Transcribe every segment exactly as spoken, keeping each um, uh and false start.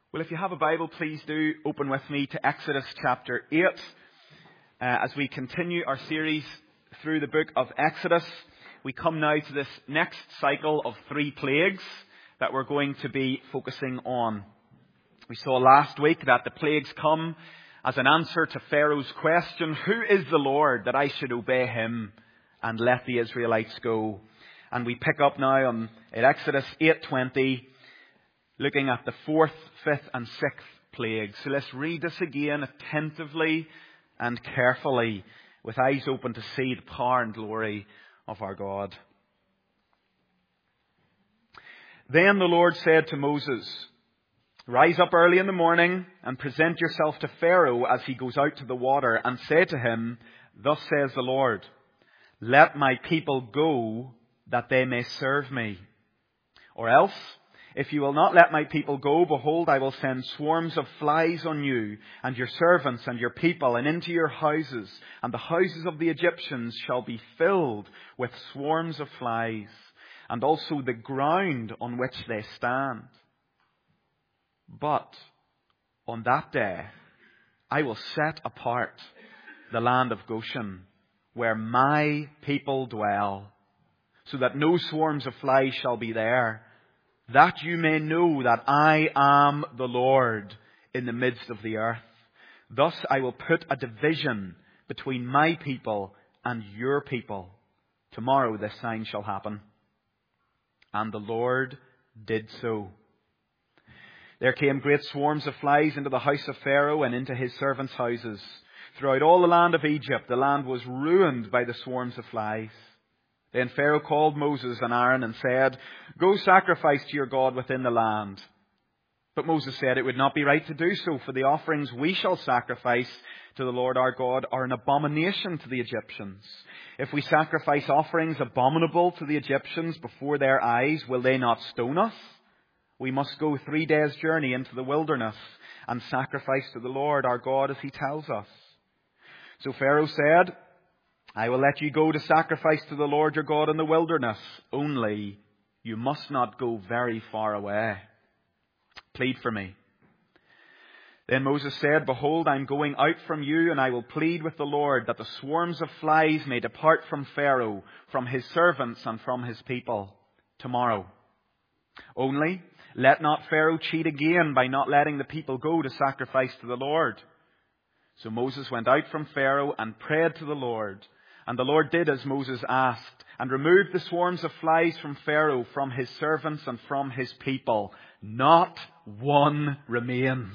Well, if you have a Bible, please do open with me to Exodus chapter eight. Uh, as we continue our series through the book of Exodus, we come now to this next cycle of three plagues that we're going to be focusing on. We saw last week that the plagues come as an answer to Pharaoh's question, "Who is the Lord that I should obey him and let the Israelites go?" And we pick up now on at Exodus eight twenty, looking at the fourth, fifth and sixth plague. So let's read this again attentively and carefully with eyes open to see the power and glory of our God. Then the Lord said to Moses, "Rise up early in the morning and present yourself to Pharaoh as he goes out to the water, and say to him, 'Thus says the Lord, let my people go that they may serve me. Or else, if you will not let my people go, behold, I will send swarms of flies on you and your servants and your people and into your houses, and the houses of the Egyptians shall be filled with swarms of flies, and also the ground on which they stand. But on that day, I will set apart the land of Goshen, where my people dwell, so that no swarms of flies shall be there, that you may know that I am the Lord in the midst of the earth. Thus I will put a division between my people and your people. Tomorrow this sign shall happen." And the Lord did so. There came great swarms of flies into the house of Pharaoh and into his servants' houses. Throughout all the land of Egypt, the land was ruined by the swarms of flies. Then Pharaoh called Moses and Aaron and said, "Go sacrifice to your God within the land." But Moses said, "It would not be right to do so, for the offerings we shall sacrifice to the Lord our God are an abomination to the Egyptians. If we sacrifice offerings abominable to the Egyptians before their eyes, will they not stone us? We must go three days' journey into the wilderness and sacrifice to the Lord our God as he tells us." So Pharaoh said, "I will let you go to sacrifice to the Lord your God in the wilderness. Only you must not go very far away. Plead for me." Then Moses said, "Behold, I am going out from you, and I will plead with the Lord that the swarms of flies may depart from Pharaoh, from his servants, and from his people tomorrow. Only let not Pharaoh cheat again by not letting the people go to sacrifice to the Lord." So Moses went out from Pharaoh and prayed to the Lord. And the Lord did as Moses asked, and removed the swarms of flies from Pharaoh, from his servants, and from his people. Not one remained.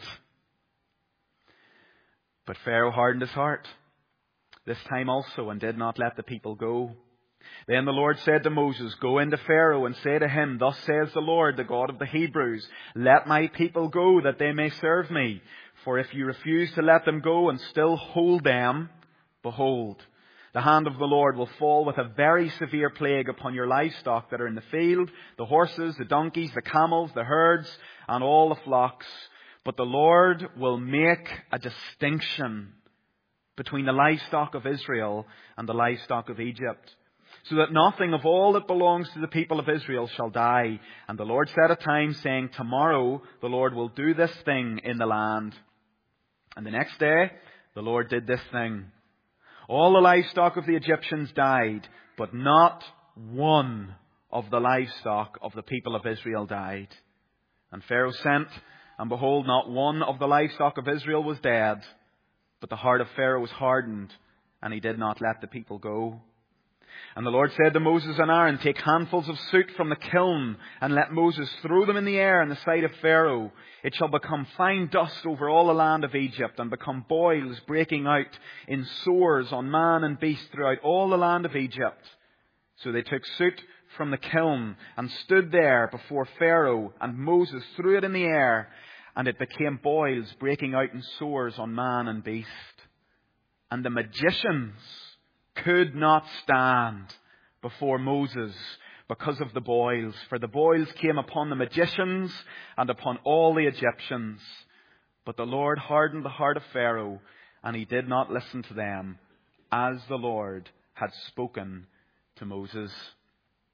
But Pharaoh hardened his heart this time also, and did not let the people go. Then the Lord said to Moses, "Go into Pharaoh and say to him, 'Thus says the Lord, the God of the Hebrews, let my people go that they may serve me. For if you refuse to let them go and still hold them, behold, the hand of the Lord will fall with a very severe plague upon your livestock that are in the field, the horses, the donkeys, the camels, the herds, and all the flocks. But the Lord will make a distinction between the livestock of Israel and the livestock of Egypt, so that nothing of all that belongs to the people of Israel shall die.' And the Lord set a time, saying, 'Tomorrow the Lord will do this thing in the land.' And the next day the Lord did this thing. All the livestock of the Egyptians died, but not one of the livestock of the people of Israel died. And Pharaoh sent, and behold, not one of the livestock of Israel was dead. But the heart of Pharaoh was hardened, and he did not let the people go. And the Lord said to Moses and Aaron, "Take handfuls of soot from the kiln, and let Moses throw them in the air in the sight of Pharaoh. It shall become fine dust over all the land of Egypt, and become boils breaking out in sores on man and beast throughout all the land of Egypt." So they took soot from the kiln, and stood there before Pharaoh, and Moses threw it in the air, and it became boils breaking out in sores on man and beast. And the magicians could not stand before Moses because of the boils, for the boils came upon the magicians and upon all the Egyptians. But the Lord hardened the heart of Pharaoh, and he did not listen to them, as the Lord had spoken to Moses.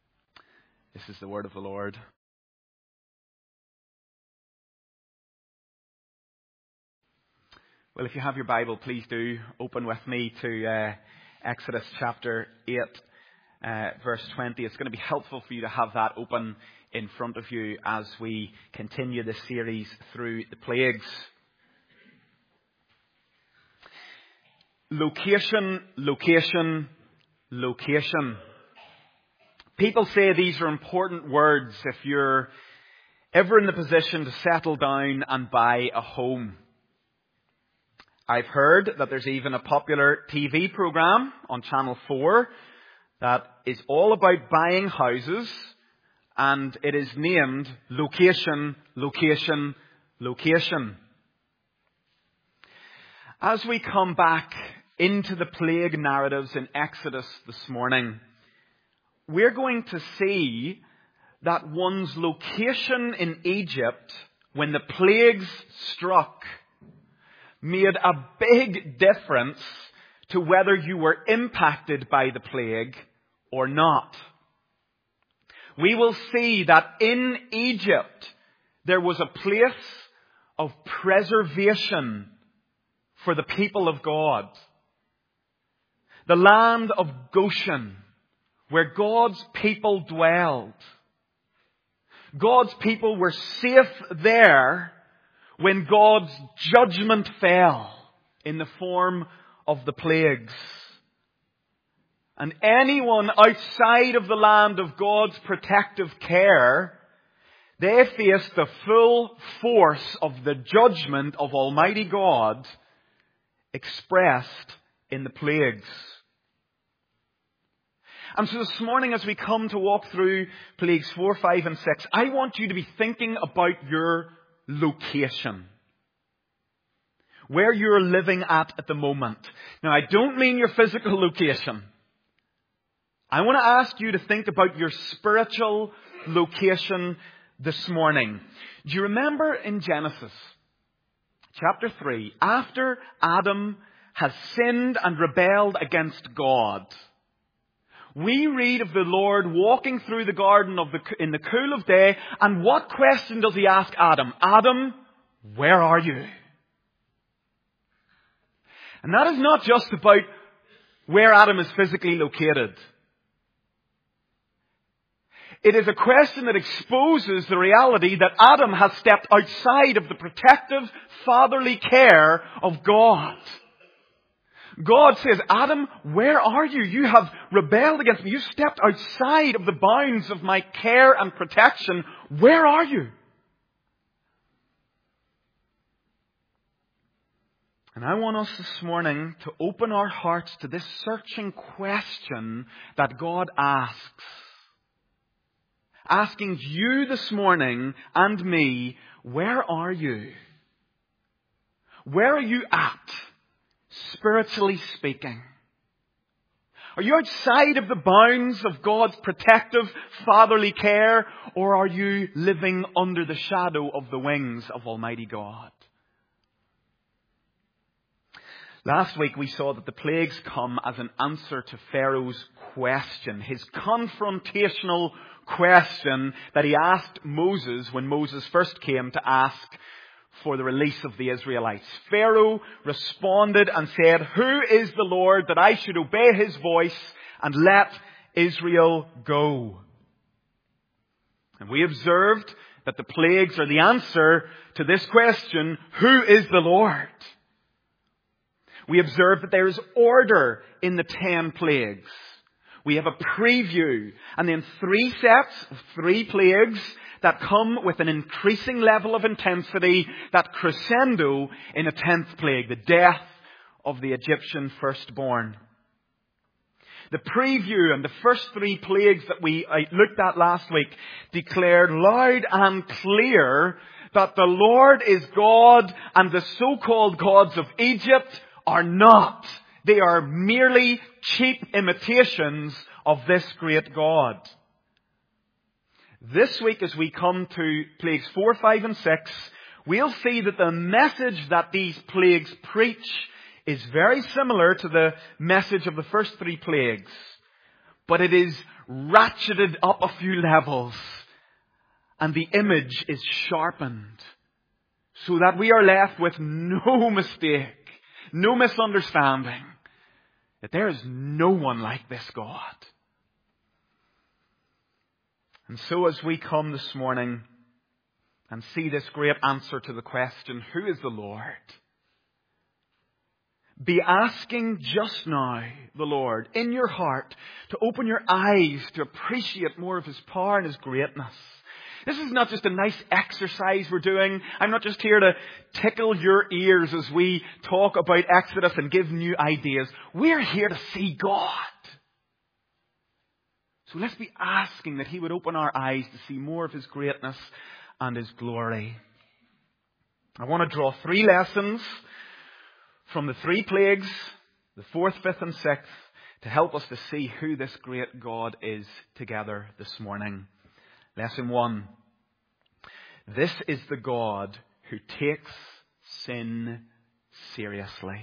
This is the word of the Lord. Well, if you have your Bible, please do open with me to uh, Exodus chapter eight, uh, verse twenty. It's going to be helpful for you to have that open in front of you as we continue this series through the plagues. Location, location, location. People say these are important words if you're ever in the position to settle down and buy a home. I've heard that there's even a popular T V program on Channel four that is all about buying houses, and it is named Location, Location, Location. As we come back into the plague narratives in Exodus this morning, we're going to see that one's location in Egypt when the plagues struck made a big difference to whether you were impacted by the plague or not. We will see that in Egypt there was a place of preservation for the people of God. The land of Goshen, where God's people dwelled. God's people were safe there when God's judgment fell in the form of the plagues. And anyone outside of the land of God's protective care, they faced the full force of the judgment of Almighty God expressed in the plagues. And so this morning, as we come to walk through plagues four, five, and six, I want you to be thinking about your location. Where you're living at at the moment. Now, I don't mean your physical location. I want to ask you to think about your spiritual location this morning. Do you remember in Genesis chapter three, after Adam has sinned and rebelled against God, we read of the Lord walking through the garden of the, in the cool of day, and what question does he ask Adam? Adam, where are you? And that is not just about where Adam is physically located. It is a question that exposes the reality that Adam has stepped outside of the protective, fatherly care of God. God says, Adam, where are you? You have rebelled against me. You stepped outside of the bounds of my care and protection. Where are you? And I want us this morning to open our hearts to this searching question that God asks. Asking you this morning and me, where are you? Where are you at? Spiritually speaking. Are you outside of the bounds of God's protective, fatherly care, or are you living under the shadow of the wings of Almighty God? Last week we saw that the plagues come as an answer to Pharaoh's question, his confrontational question that he asked Moses when Moses first came to ask for the release of the Israelites. Pharaoh responded and said, "Who is the Lord that I should obey his voice and let Israel go?" And we observed that the plagues are the answer to this question, who is the Lord? We observed that there is order in the ten plagues. We have a preview and then three sets of three plagues that come with an increasing level of intensity that crescendo in a tenth plague, the death of the Egyptian firstborn. The preview and the first three plagues that we looked at last week declared loud and clear that the Lord is God and the so-called gods of Egypt are not. They are merely cheap imitations of this great God. This week, as we come to plagues four, five, and six, we'll see that the message that these plagues preach is very similar to the message of the first three plagues. But it is ratcheted up a few levels. And the image is sharpened. So that we are left with no mistake no misunderstanding that there is no one like this God. And so as we come this morning and see this great answer to the question, who is the Lord? Be asking just now the Lord in your heart to open your eyes to appreciate more of His power and His greatness. This is not just a nice exercise we're doing. I'm not just here to tickle your ears as we talk about Exodus and give new ideas. We're here to see God. So let's be asking that He would open our eyes to see more of His greatness and His glory. I want to draw three lessons from the three plagues, the fourth, fifth and sixth, to help us to see who this great God is together this morning. Lesson one. This is the God who takes sin seriously.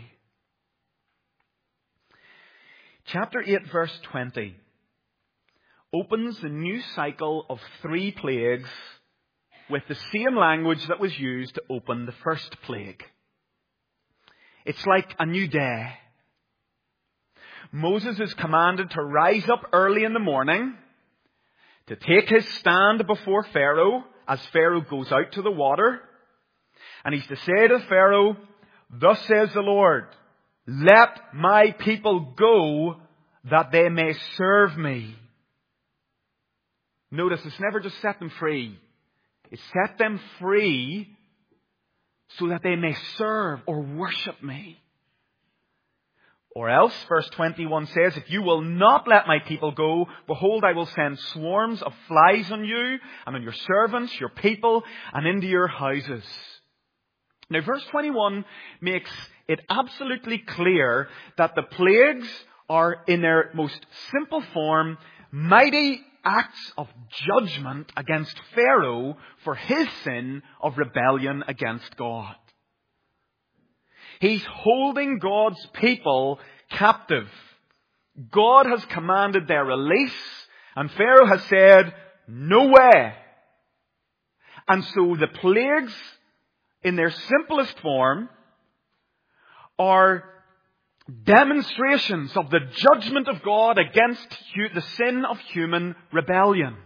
Chapter eight, verse twenty opens the new cycle of three plagues with the same language that was used to open the first plague. It's like a new day. Moses is commanded to rise up early in the morning, to take his stand before Pharaoh as Pharaoh goes out to the water. And he's to say to Pharaoh, "Thus says the Lord, let my people go that they may serve me." Notice, it's never just set them free. It's set them free so that they may serve or worship me. Or else, verse twenty-one says, "If you will not let my people go, behold, I will send swarms of flies on you and on your servants, your people, and into your houses." Now, verse twenty-one makes it absolutely clear that the plagues are, in their most simple form, mighty acts of judgment against Pharaoh for his sin of rebellion against God. He's holding God's people captive. God has commanded their release, and Pharaoh has said, "No way." And so the plagues, in their simplest form, are demonstrations of the judgment of God against the sin of human rebellion.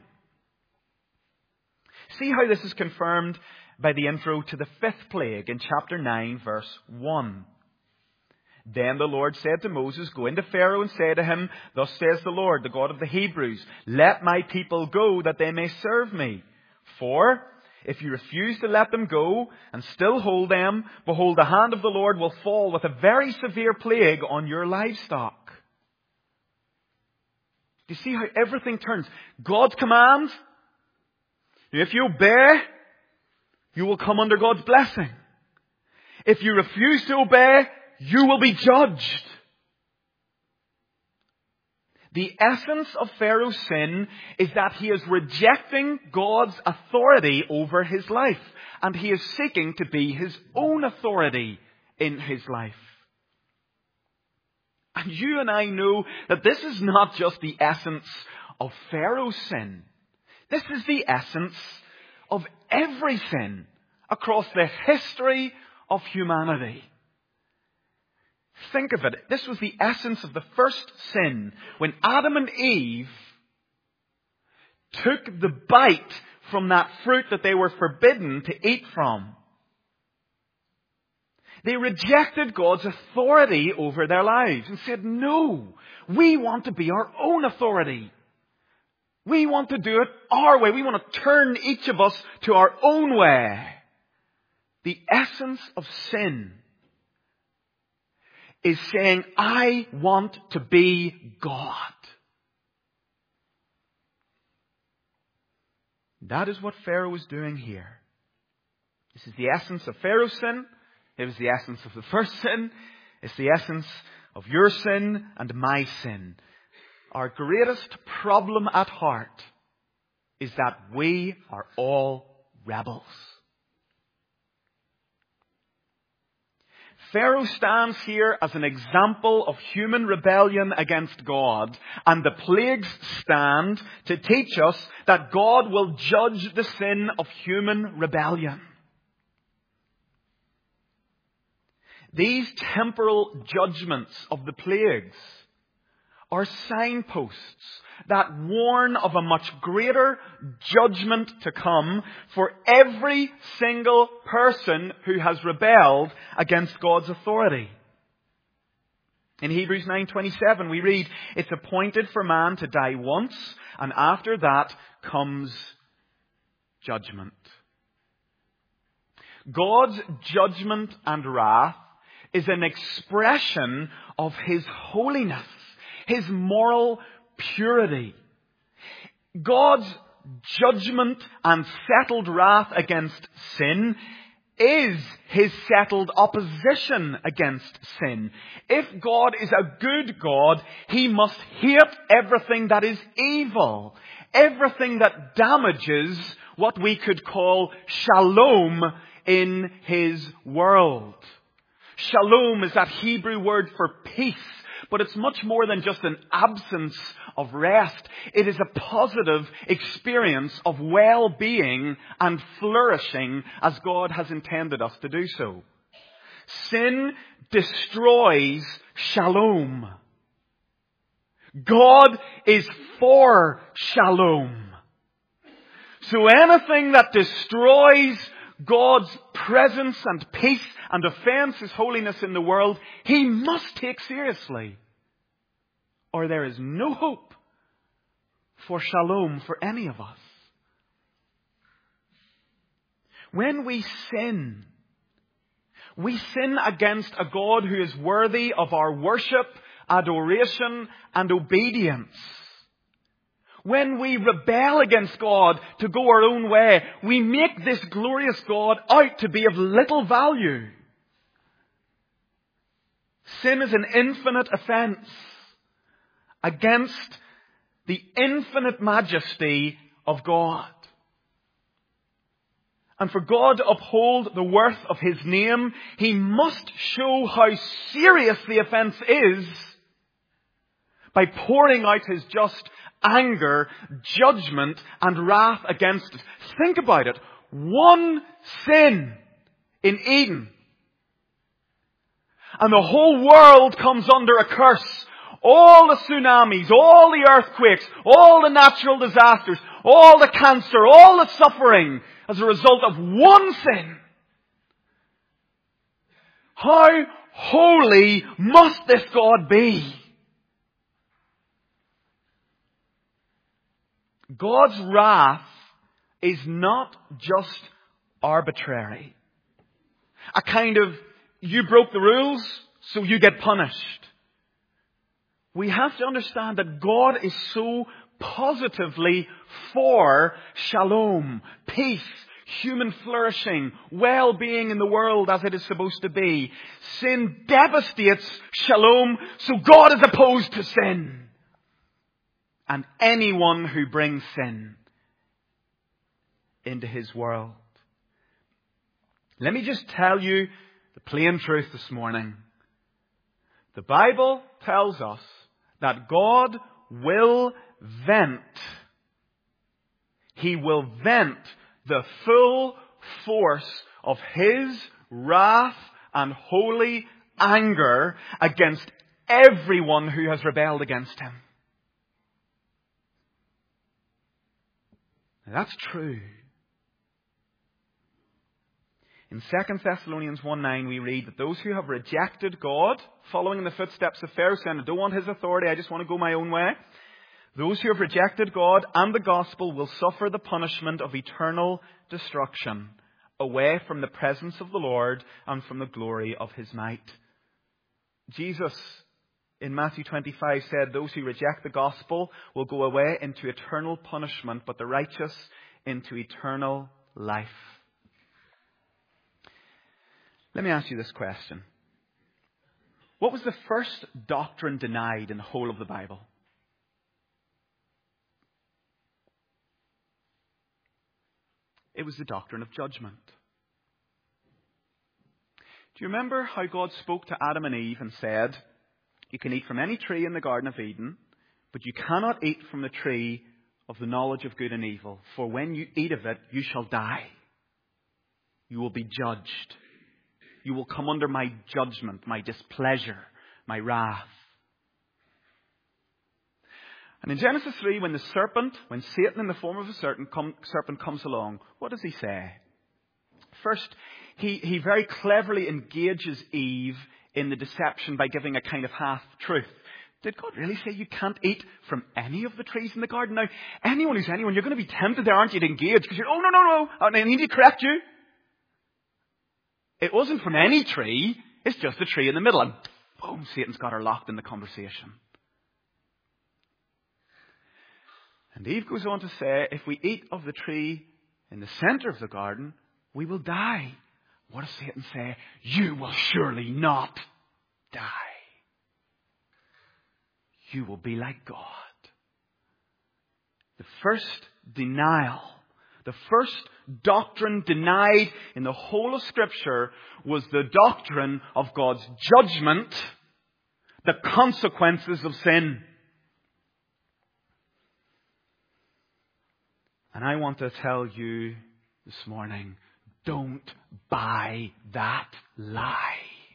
See how this is confirmed by the intro to the fifth plague in chapter nine, verse one. "Then the Lord said to Moses, Go into Pharaoh and say to him, Thus says the Lord, the God of the Hebrews, Let my people go that they may serve me. For if you refuse to let them go and still hold them, behold, the hand of the Lord will fall with a very severe plague on your livestock." Do you see how everything turns? God's command. If you obey, you will come under God's blessing. If you refuse to obey, you will be judged. The essence of Pharaoh's sin is that he is rejecting God's authority over his life, and he is seeking to be his own authority in his life. And you and I know that this is not just the essence of Pharaoh's sin. This is the essence of every sin across the history of humanity. Think of it. This was the essence of the first sin when Adam and Eve took the bite from that fruit that they were forbidden to eat from. They rejected God's authority over their lives and said, "No, we want to be our own authority. We want to do it our way. We want to turn each of us to our own way." The essence of sin is saying, "I want to be God." That is what Pharaoh is doing here. This is the essence of Pharaoh's sin. It was the essence of the first sin. It's the essence of your sin and my sin. Our greatest problem at heart is that we are all rebels. Pharaoh stands here as an example of human rebellion against God, and the plagues stand to teach us that God will judge the sin of human rebellion. These temporal judgments of the plagues are signposts that warn of a much greater judgment to come for every single person who has rebelled against God's authority. In Hebrews nine twenty-seven we read, "It's appointed for man to die once, and after that comes judgment." God's judgment and wrath is an expression of His holiness, His moral purity. God's judgment and settled wrath against sin is His settled opposition against sin. If God is a good God, He must hate everything that is evil, everything that damages what we could call shalom in His world. Shalom is that Hebrew word for peace, but it's much more than just an absence of rest. It is a positive experience of well-being and flourishing as God has intended us to do so. Sin destroys shalom. God is for shalom. So anything that destroys God's presence and peace and offends His holiness in the world, He must take seriously, or there is no hope for shalom for any of us. When we sin, we sin against a God who is worthy of our worship, adoration, and obedience. When we rebel against God to go our own way, we make this glorious God out to be of little value. Sin is an infinite offense against the infinite majesty of God. And for God to uphold the worth of His name, He must show how serious the offense is by pouring out His just anger, judgment, and wrath against it. Think about it. One sin in Eden, and the whole world comes under a curse. All the tsunamis, all the earthquakes, all the natural disasters, all the cancer, all the suffering as a result of one sin. How holy must this God be? God's wrath is not just arbitrary. A kind of, you broke the rules, so you get punished. We have to understand that God is so positively for shalom, peace, human flourishing, well-being in the world as it is supposed to be. Sin devastates shalom, so God is opposed to sin. And anyone who brings sin into His world. Let me just tell you the plain truth this morning. The Bible tells us that God will vent. He will vent the full force of His wrath and holy anger against everyone who has rebelled against Him. Now, that's true. In Second Thessalonians one nine we read that those who have rejected God, following in the footsteps of Pharaoh, saying, I don't want His authority, I just want to go my own way. Those who have rejected God and the gospel will suffer the punishment of eternal destruction, away from the presence of the Lord and from the glory of His might. Jesus, in Matthew twenty-five, said, those who reject the gospel will go away into eternal punishment, but the righteous into eternal life. Let me ask you this question. What was the first doctrine denied in the whole of the Bible? It was the doctrine of judgment. Do you remember how God spoke to Adam and Eve and said, you can eat from any tree in the Garden of Eden, but you cannot eat from the tree of the knowledge of good and evil, for when you eat of it, you shall die. You will be judged. you will come under my judgment, my displeasure, my wrath. And in Genesis three, when the serpent, when Satan in the form of a serpent, come, serpent comes along, what does he say? First, he, he very cleverly engages Eve in the deception by giving a kind of half-truth. Did God really say you can't eat from any of the trees in the garden? Now, anyone who's anyone, you're going to be tempted there, aren't you, to engage? Because you're, oh, no, no, no, I need to correct you. It wasn't from any tree. It's just a tree in the middle. And boom, Satan's got her locked in the conversation. And Eve goes on to say, if we eat of the tree in the center of the garden, we will die. What does Satan say? You will surely not die. You will be like God. The first denial, the first doctrine denied in the whole of Scripture was the doctrine of God's judgment, the consequences of sin. And I want to tell you this morning, don't buy that lie.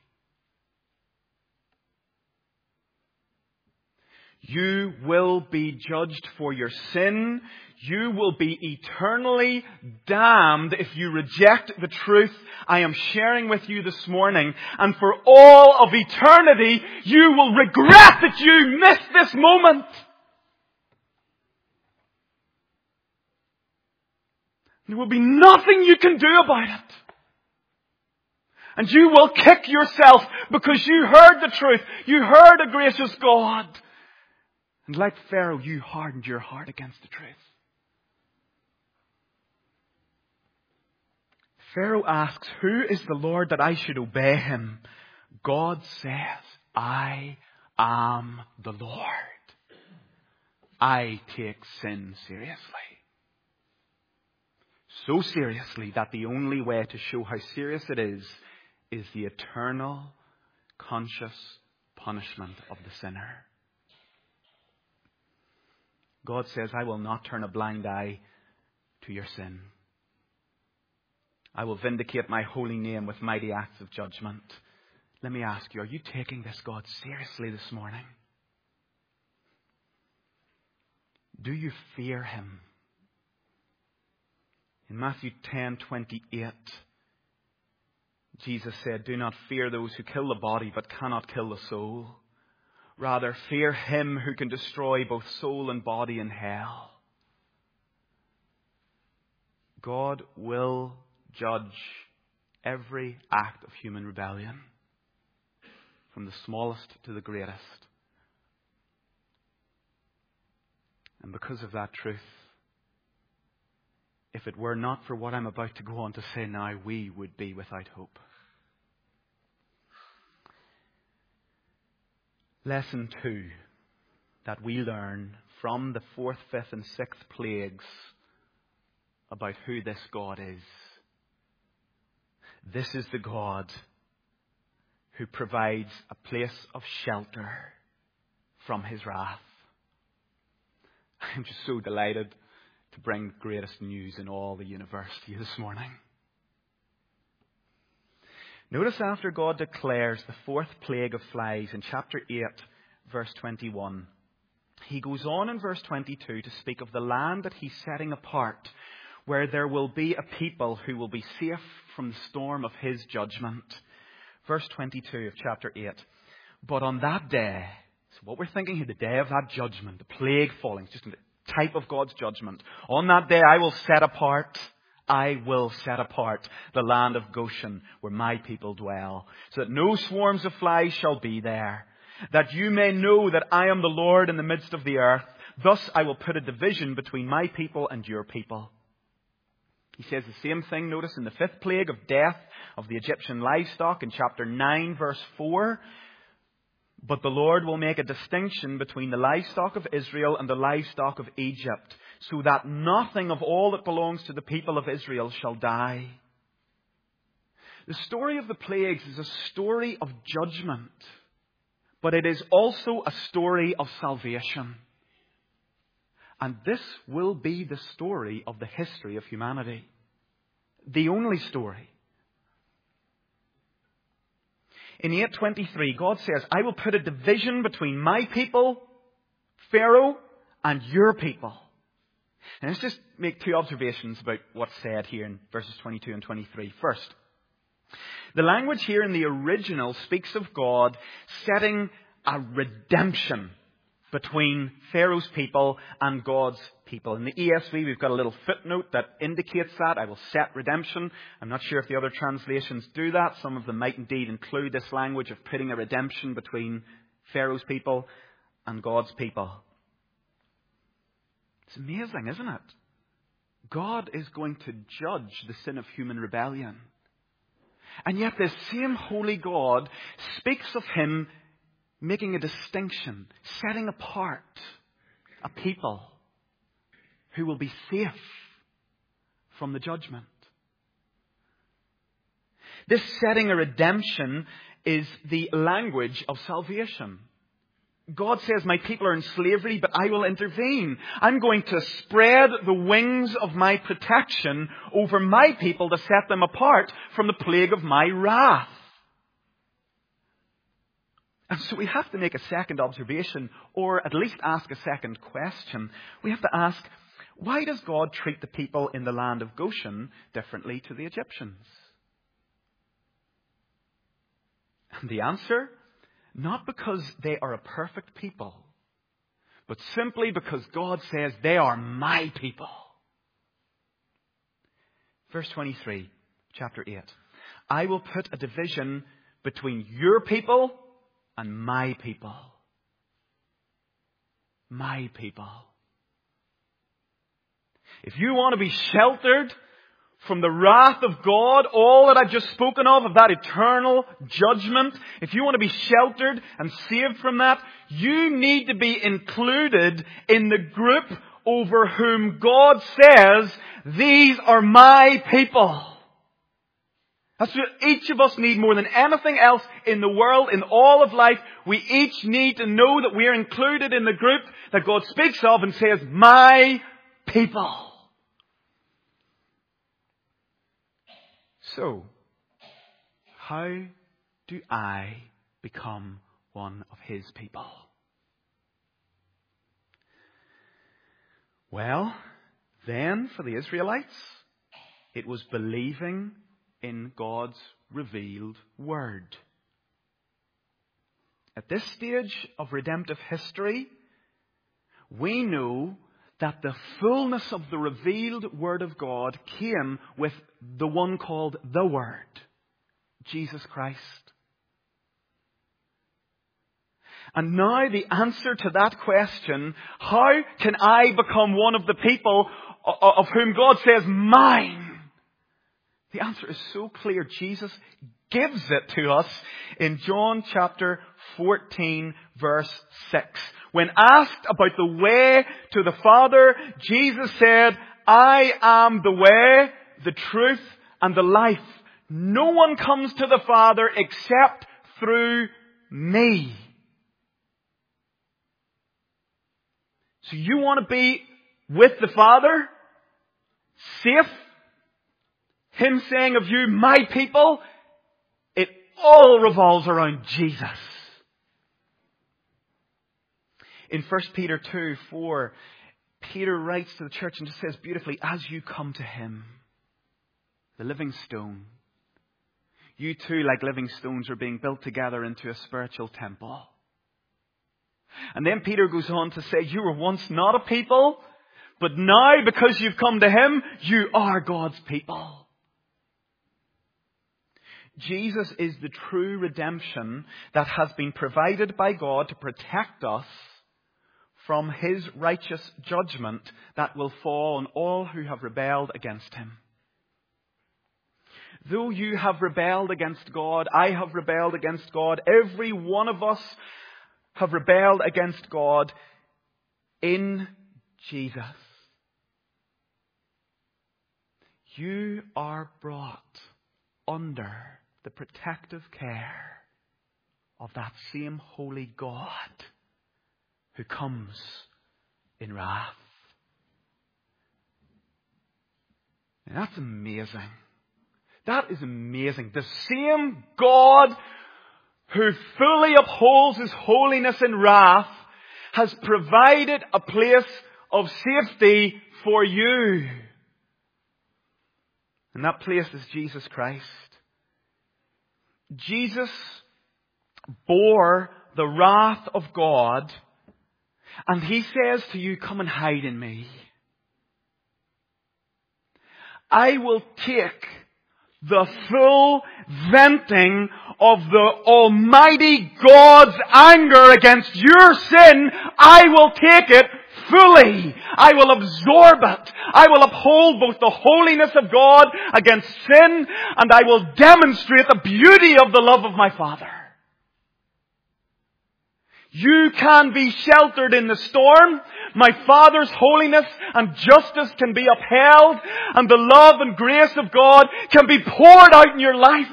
You will be judged for your sin. You will be eternally damned if you reject the truth I am sharing with you this morning. And for all of eternity, you will regret that you missed this moment. There will be nothing you can do about it. And you will kick yourself because you heard the truth. You heard a gracious God. And like Pharaoh, you hardened your heart against the truth. Pharaoh asks, who is the Lord that I should obey him? God says, I am the Lord. I take sin seriously. So seriously that the only way to show how serious it is, is the eternal, conscious punishment of the sinner. God says, I will not turn a blind eye to your sin. I will vindicate my holy name with mighty acts of judgment. Let me ask you, are you taking this God seriously this morning? Do you fear him? In Matthew ten twenty-eight, Jesus said, do not fear those who kill the body but cannot kill the soul. Rather, fear him who can destroy both soul and body in hell. God will judge every act of human rebellion, from the smallest to the greatest. And because of that truth, if it were not for what I'm about to go on to say now, we would be without hope. Lesson two that we learn from the fourth, fifth and sixth plagues about who this God is. This is the God who provides a place of shelter from his wrath. I'm just so delighted to bring the greatest news in all the universe to you this morning. Notice after God declares the fourth plague of flies in chapter eight, verse twenty-one, he goes on in verse twenty-two to speak of the land that he's setting apart, where there will be a people who will be safe from the storm of his judgment. Verse twenty-two of chapter eight. But on that day, so what we're thinking here, the day of that judgment, the plague falling, just a type of God's judgment. On that day I will set apart, I will set apart the land of Goshen where my people dwell, so that no swarms of flies shall be there, that you may know that I am the Lord in the midst of the earth. Thus I will put a division between my people and your people. He says the same thing, notice, in the fifth plague of death of the Egyptian livestock in chapter nine, verse four. But the Lord will make a distinction between the livestock of Israel and the livestock of Egypt, so that nothing of all that belongs to the people of Israel shall die. The story of the plagues is a story of judgment, but it is also a story of salvation. And this will be the story of the history of humanity. The only story. In eight twenty-three, God says, I will put a division between my people, Pharaoh, and your people. And let's just make two observations about what's said here in verses twenty-two and twenty-three. First, the language here in the original speaks of God setting a redemption between Pharaoh's people and God's people. In the E S V, we've got a little footnote that indicates that. I will set redemption. I'm not sure if the other translations do that. Some of them might indeed include this language of putting a redemption between Pharaoh's people and God's people. It's amazing, isn't it? God is going to judge the sin of human rebellion. And yet this same holy God speaks of Him making a distinction, setting apart a people who will be safe from the judgment. This setting a redemption is the language of salvation. God says, my people are in slavery, but I will intervene. I'm going to spread the wings of my protection over my people to set them apart from the plague of my wrath. And so we have to make a second observation, or at least ask a second question. We have to ask, why does God treat the people in the land of Goshen differently to the Egyptians? And the answer, not because they are a perfect people, but simply because God says they are my people. Verse twenty-three, chapter eight. I will put a division between your people and my people. My people. If you want to be sheltered from the wrath of God, all that I've just spoken of, of that eternal judgment, if you want to be sheltered and saved from that, you need to be included in the group over whom God says, these are my people. That's what each of us need more than anything else in the world, in all of life. We each need to know that we are included in the group that God speaks of and says, my people. So, how do I become one of His people? Well, then for the Israelites, it was believing in God's revealed Word. At this stage of redemptive history, we know that the fullness of the revealed Word of God came with the one called the Word, Jesus Christ. And now the answer to that question, how can I become one of the people of whom God says, mine? The answer is so clear. Jesus gives it to us in John chapter fourteen, verse six. When asked about the way to the Father, Jesus said, I am the way, the truth, and the life. No one comes to the Father except through me. So you want to be with the Father? Safe? Him saying of you, my people? It all revolves around Jesus. In First Peter two, four, Peter writes to the church and just says beautifully, as you come to Him, the living stone, you too, like living stones, are being built together into a spiritual temple. And then Peter goes on to say, you were once not a people, but now because you've come to Him, you are God's people. Jesus is the true redemption that has been provided by God to protect us from His righteous judgment that will fall on all who have rebelled against Him. Though you have rebelled against God, I have rebelled against God, every one of us have rebelled against God in Jesus. You are brought under the protective care of that same holy God who comes in wrath. And that's amazing. That is amazing. The same God who fully upholds His holiness in wrath, has provided a place of safety for you. And that place is Jesus Christ. Jesus bore the wrath of God, and He says to you, come and hide in me. I will take the full venting of the Almighty God's anger against your sin. I will take it fully. I will absorb it. I will uphold both the holiness of God against sin, and I will demonstrate the beauty of the love of my Father. You can be sheltered in the storm. My Father's holiness and justice can be upheld, and the love and grace of God can be poured out in your life.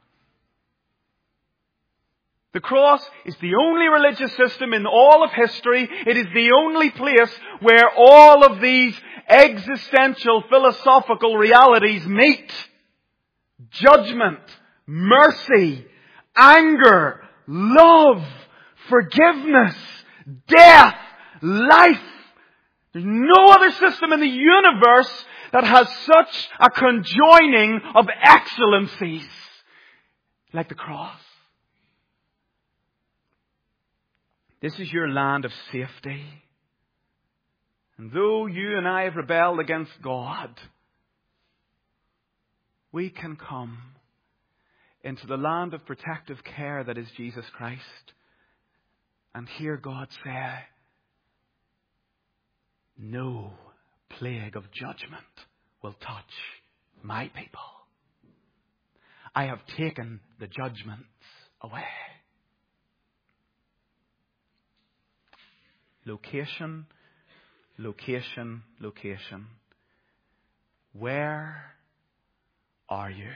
The cross is the only religious system in all of history. It is the only place where all of these existential philosophical realities meet. Judgment, mercy, anger, love, forgiveness, death, life. There's no other system in the universe that has such a conjoining of excellencies like the cross. This is your land of safety. And though you and I have rebelled against God, we can come into the land of protective care that is Jesus Christ and hear God say, no plague of judgment will touch my people. I have taken the judgments away. Location, location, location. Where are you?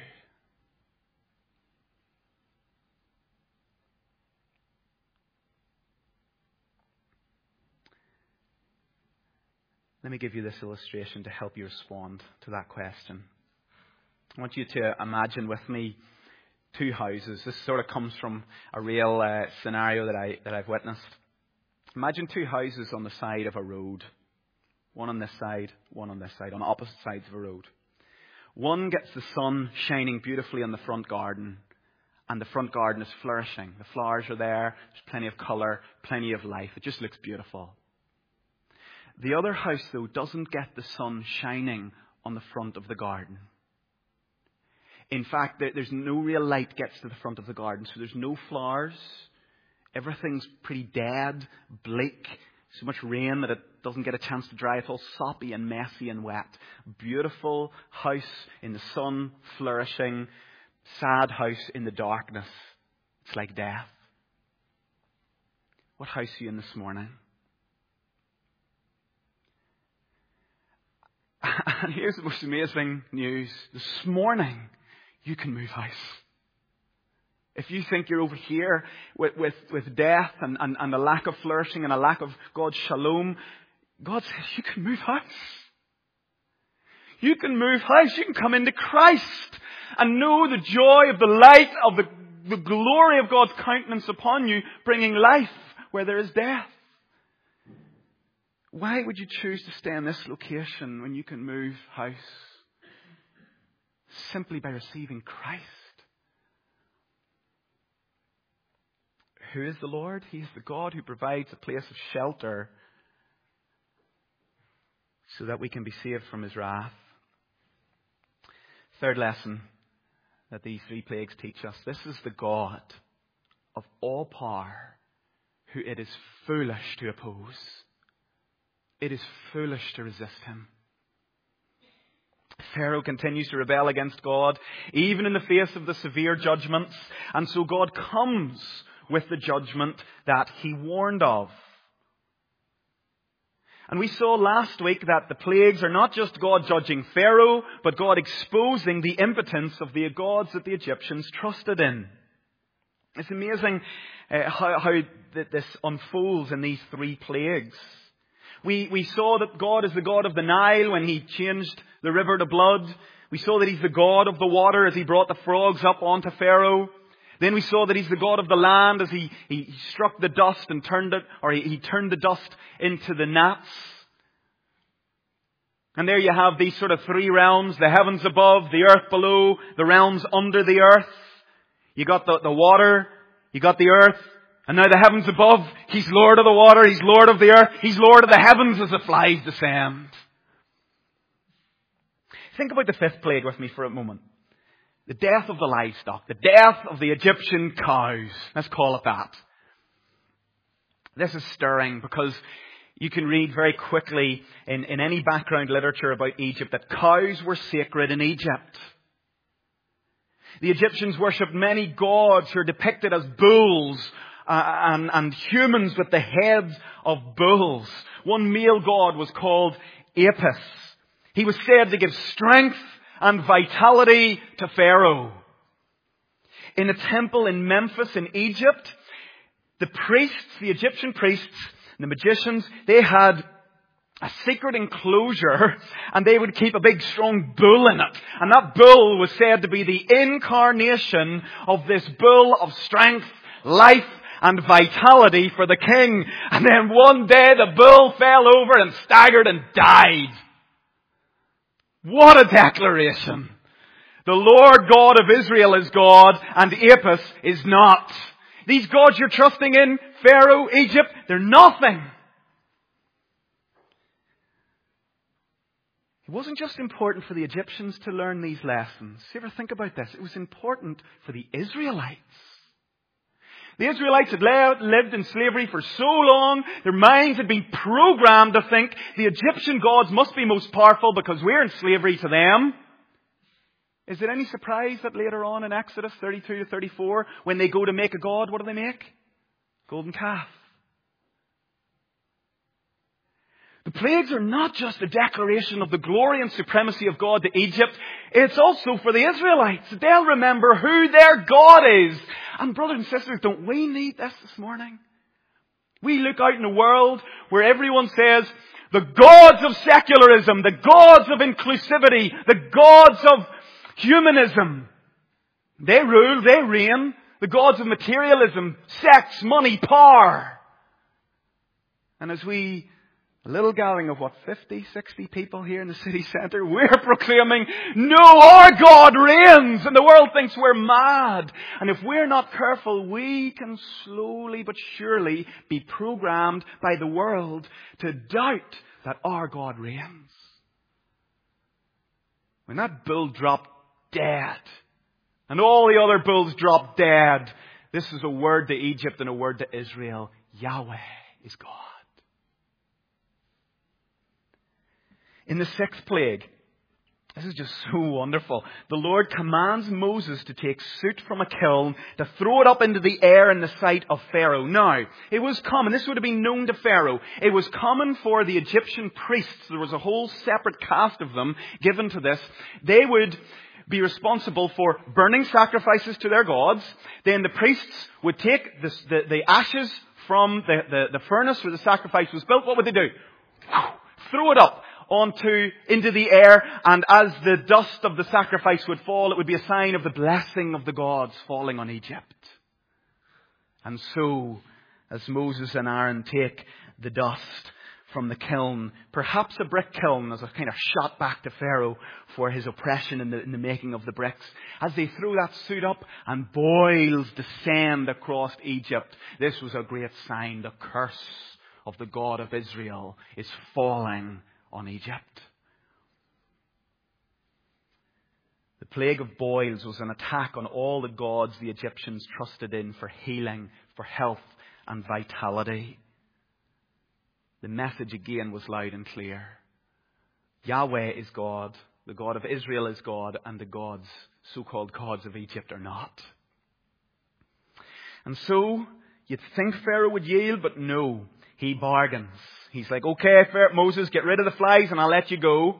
Let me give you this illustration to help you respond to that question. I want you to imagine with me two houses. This sort of comes from a real uh, scenario that I that I've witnessed. Imagine two houses on the side of a road. One on this side, one on this side, on opposite sides of a road. One gets the sun shining beautifully on the front garden, and the front garden is flourishing. The flowers are there, there's plenty of colour, plenty of life. It just looks beautiful. The other house, though, doesn't get the sun shining on the front of the garden. In fact, there's no real light gets to the front of the garden, so there's no flowers. Everything's pretty dead, bleak, so much rain that it doesn't get a chance to dry. It's all soppy and messy and wet. Beautiful house in the sun, flourishing. Sad house in the darkness. It's like death. What house are you in this morning? And here's the most amazing news. This morning, you can move house. If you think you're over here with, with, with death and, and, and a lack of flourishing and a lack of God's shalom, God says you can move house. You can move house. You can come into Christ and know the joy of the light of the, the glory of God's countenance upon you, bringing life where there is death. Why would you choose to stay in this location when you can move house? Simply by receiving Christ. Who is the Lord? He is the God who provides a place of shelter so that we can be saved from His wrath. Third lesson that these three plagues teach us. This is the God of all power who it is foolish to oppose. It is foolish to resist Him. Pharaoh continues to rebel against God, even in the face of the severe judgments. And so God comes with the judgment that He warned of. And we saw last week that the plagues are not just God judging Pharaoh, but God exposing the impotence of the gods that the Egyptians trusted in. It's amazing uh, how, how this unfolds in these three plagues. We, we saw that God is the God of the Nile when He changed the river to blood. We saw that He's the God of the water as He brought the frogs up onto Pharaoh. Then we saw that He's the God of the land as He, he struck the dust and turned it, or he, he turned the dust into the gnats. And there you have these sort of three realms, the heavens above, the earth below, the realms under the earth. You got the, the water, you got the earth, and now the heavens above. He's Lord of the water, He's Lord of the earth, He's Lord of the heavens as the flies descend. Think about the fifth plague with me for a moment. The death of the livestock. The death of the Egyptian cows. Let's call it that. This is stirring because you can read very quickly in, in any background literature about Egypt that cows were sacred in Egypt. The Egyptians worshipped many gods who are depicted as bulls uh, and, and humans with the heads of bulls. One male god was called Apis. He was said to give strength and vitality to Pharaoh. In a temple in Memphis in Egypt, the priests, the Egyptian priests, the magicians, they had a secret enclosure and they would keep a big strong bull in it. And that bull was said to be the incarnation of this bull of strength, life and vitality for the king. And then one day the bull fell over and staggered and died. What a declaration! The Lord God of Israel is God and Apis is not. These gods you're trusting in, Pharaoh, Egypt, they're nothing. It wasn't just important for the Egyptians to learn these lessons. You ever think about this? It was important for the Israelites. The Israelites had lived in slavery for so long, their minds had been programmed to think the Egyptian gods must be most powerful because we're in slavery to them. Is it any surprise that later on in Exodus thirty-two to thirty-four, when they go to make a god, what do they make? Golden calf. The plagues are not just a declaration of the glory and supremacy of God to Egypt. It's also for the Israelites. They'll remember who their God is. And brothers and sisters, don't we need this this morning? We look out in the world where everyone says, the gods of secularism, the gods of inclusivity, the gods of humanism. They rule, they reign. The gods of materialism, sex, money, power. And as we a little gathering of what, fifty, sixty people here in the city centre, we're proclaiming, no, our God reigns, and the world thinks we're mad. And if we're not careful, we can slowly but surely be programmed by the world to doubt that our God reigns. When that bull dropped dead, and all the other bulls dropped dead, this is a word to Egypt and a word to Israel. Yahweh is God. In the sixth plague, this is just so wonderful. The Lord commands Moses to take soot from a kiln, to throw it up into the air in the sight of Pharaoh. Now, it was common, this would have been known to Pharaoh, it was common for the Egyptian priests, there was a whole separate caste of them given to this. They would be responsible for burning sacrifices to their gods. Then the priests would take the, the, the ashes from the, the, the furnace where the sacrifice was built. What would they do? Throw it up onto, into the air, and as the dust of the sacrifice would fall, it would be a sign of the blessing of the gods falling on Egypt. And so, as Moses and Aaron take the dust from the kiln, perhaps a brick kiln, as a kind of shot back to Pharaoh for his oppression in the, in the making of the bricks, as they throw that soot up and boils descend across Egypt, this was a great sign. The curse of the God of Israel is falling on Egypt. The plague of boils was an attack on all the gods the Egyptians trusted in for healing, for health and vitality. The message again was loud and clear. Yahweh is God, the God of Israel is God, and the gods, so-called gods of Egypt, are not. And so, you'd think Pharaoh would yield, but no, he bargains. He's like, okay, Moses, get rid of the flies and I'll let you go.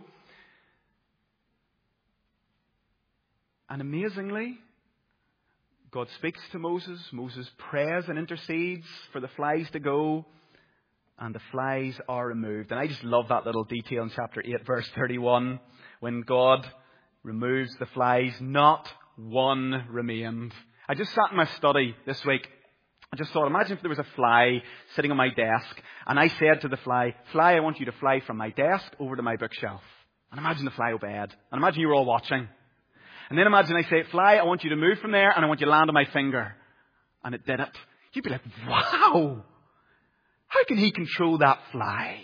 And amazingly, God speaks to Moses. Moses prays and intercedes for the flies to go. And the flies are removed. And I just love that little detail in chapter eight, verse thirty-one. When God removes the flies, not one remained. I just sat in my study this week. I just thought, imagine if there was a fly sitting on my desk, and I said to the fly, "Fly, I want you to fly from my desk over to my bookshelf." And imagine the fly obeyed. And imagine you were all watching. And then imagine I say, "Fly, I want you to move from there, and I want you to land on my finger." And it did it. You'd be like, wow! How can he control that fly?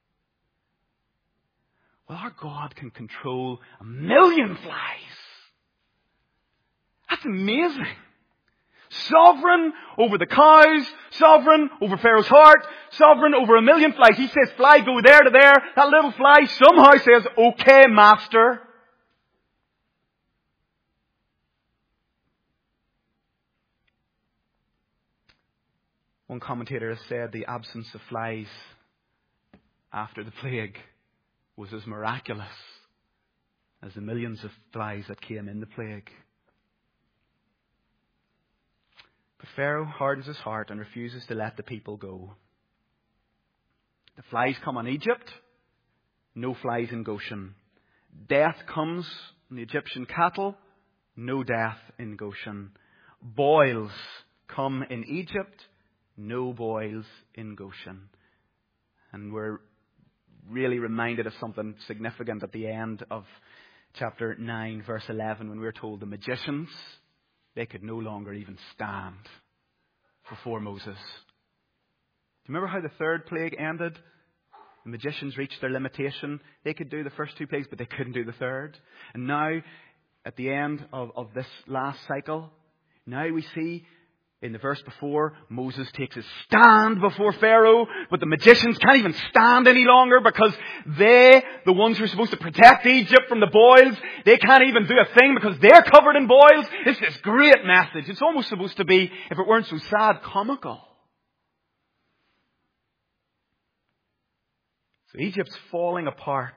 Well, our God can control a million flies. That's amazing. Sovereign over the cows, sovereign over Pharaoh's heart, sovereign over a million flies. He says, "Fly, go there to there." That little fly somehow says, "Okay, master." One commentator has said the absence of flies after the plague was as miraculous as the millions of flies that came in the plague. But Pharaoh hardens his heart and refuses to let the people go. The flies come on Egypt, no flies in Goshen. Death comes on the Egyptian cattle, no death in Goshen. Boils come in Egypt, no boils in Goshen. And we're really reminded of something significant at the end of chapter nine, verse eleven, when we're told the magicians, they could no longer even stand before Moses. Do you remember how the third plague ended? The magicians reached their limitation. They could do the first two plagues, but they couldn't do the third. And now, at the end of, of this last cycle, now we see in the verse before, Moses takes his stand before Pharaoh, but the magicians can't even stand any longer because they, the ones who are supposed to protect Egypt from the boils, they can't even do a thing because they're covered in boils. It's this great message. It's almost supposed to be, if it weren't so sad, comical. So Egypt's falling apart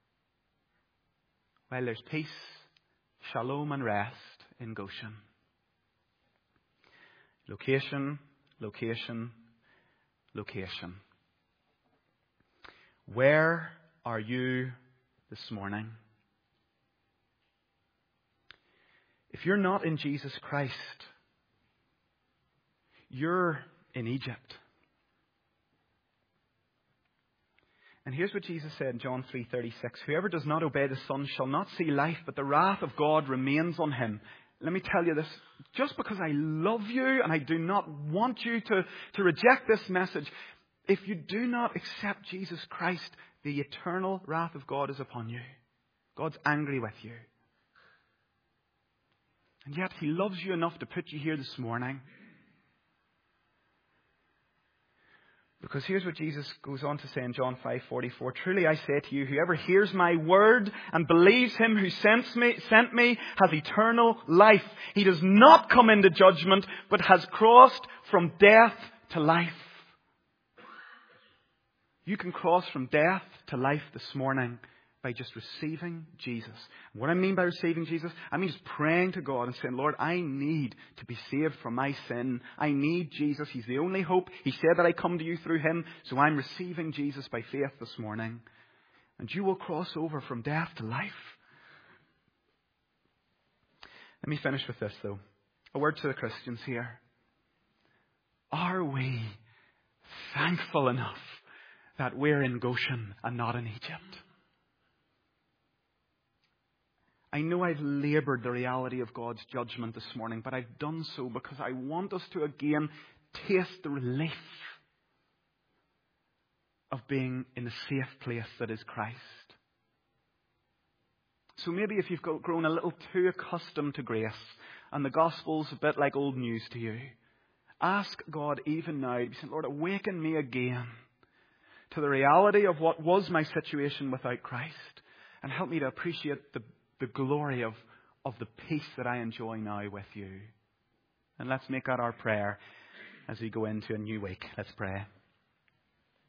while there's peace, shalom and rest in Goshen. Location, location, location. Where are you this morning? If you're not in Jesus Christ, you're in Egypt. And here's what Jesus said in John three thirty-six. "Whoever does not obey the Son shall not see life, but the wrath of God remains on him." Let me tell you this, just because I love you and I do not want you to, to reject this message, if you do not accept Jesus Christ, the eternal wrath of God is upon you. God's angry with you. And yet He loves you enough to put you here this morning. Because here's what Jesus goes on to say in John five forty-four. "Truly I say to you, whoever hears my word and believes him who sent me, sent me has eternal life. He does not come into judgment, but has crossed from death to life." You can cross from death to life this morning by just receiving Jesus. What I mean by receiving Jesus, I mean just praying to God and saying, "Lord, I need to be saved from my sin. I need Jesus. He's the only hope. He said that I come to you through Him, so I'm receiving Jesus by faith this morning." And you will cross over from death to life. Let me finish with this, though. A word to the Christians here. Are we thankful enough that we're in Goshen and not in Egypt? I know I've laboured the reality of God's judgment this morning, but I've done so because I want us to again taste the relief of being in the safe place that is Christ. So maybe if you've grown a little too accustomed to grace and the gospel's a bit like old news to you, ask God even now to be saying, "Lord, awaken me again to the reality of what was my situation without Christ, and help me to appreciate the the glory of, of the peace that I enjoy now with you." And let's make that our prayer as we go into a new week. Let's pray.